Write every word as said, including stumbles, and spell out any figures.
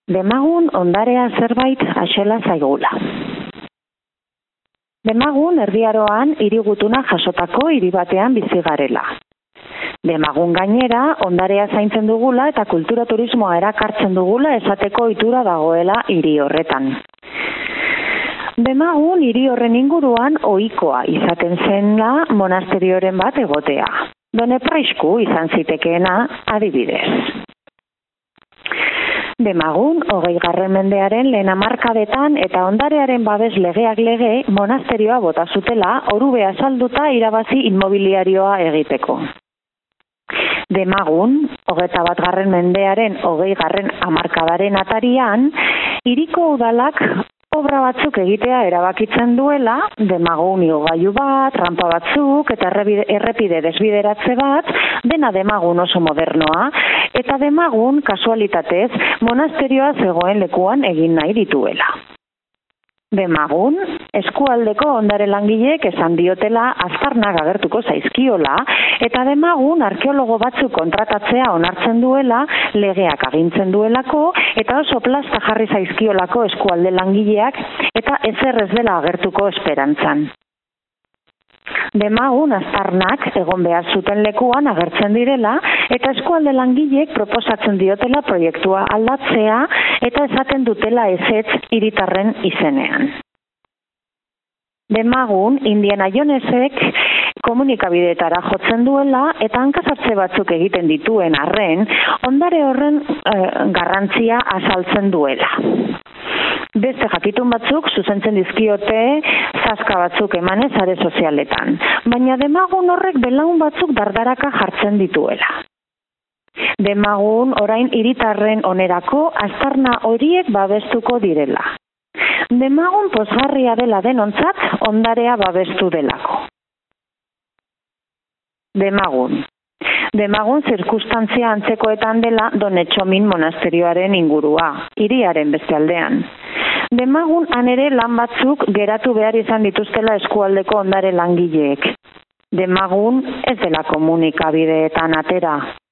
Demagun ondarea zerbait axela zaigula. Demagun erdiaroan hirigutuna jasotako hiri batean bizi garela. Demagun gainera ondarea zaintzen dugula eta kultura turismoa erakartzen dugula esateko ohitura dagoela hiri horretan. Demagun hiri horren inguruan ohikoa izaten zenla monasterioren bat egotea. Done Praisku izan zitekeena adibidez. Demagun, hogeigarren mendearen lehen hamarkadetan eta ondarearen babes legeak lege monasterioa bota zutela orubea salduta irabazi inmobiliarioa egiteko. Demagun, hogeita batgarren mendearen hogeigarren hamarkadaren atarian, hiriko udalak obra batzuk egitea erabakitzen duela, Demagun igogailu bat, rampa batzuk eta errepide desbideratze bat, dena Demagun oso modernoa, eta Demagun kasualitatez monasterioa zegoen lekuan egin nahi dituela. Demagun, eskualdeko ondare langileek esan diotela aztarnak agertuko zaizkiola, eta Demagun arkeologo batzuk kontratatzea onartzen duela, legeak agintzen duelako, eta oso plasta jarri zaizkiolako eskualde langileak, eta ezer ez dela agertuko esperantzan. Demagun aztarnak egon behar zuten lekuan agertzen direla, eta eskualde langileek proposatzen diotela proiektua aldatzea, eta esaten dutela ezetz hiritarren izenean. Demagun, Indiana Jonesek komunikabideetara jotzen duela, eta hankasartze batzuk egiten dituen arren, ondare horren eh, garrantzia azaltzen duela. Beste jakitun batzuk zuzentzen dizkiote zaska batzuk emanez sare sozialetan, baina Demagun horrek belaun batzuk dardaraka jartzen dituela. Demagun orain hiritarren onerako aztarna horiek babestuko direla. Demagun pozgarria dela denontzat ondarea babestu delako. Demagun. Demagun zirkustantzia antzekoetan dela Don Etxomin monasterioaren ingurua, hiriaren beste aldean. Demagun han ere lan batzuk geratu behar izan dituztela eskualdeko ondare langileek. Demagun ez dela komunikabideetan atera.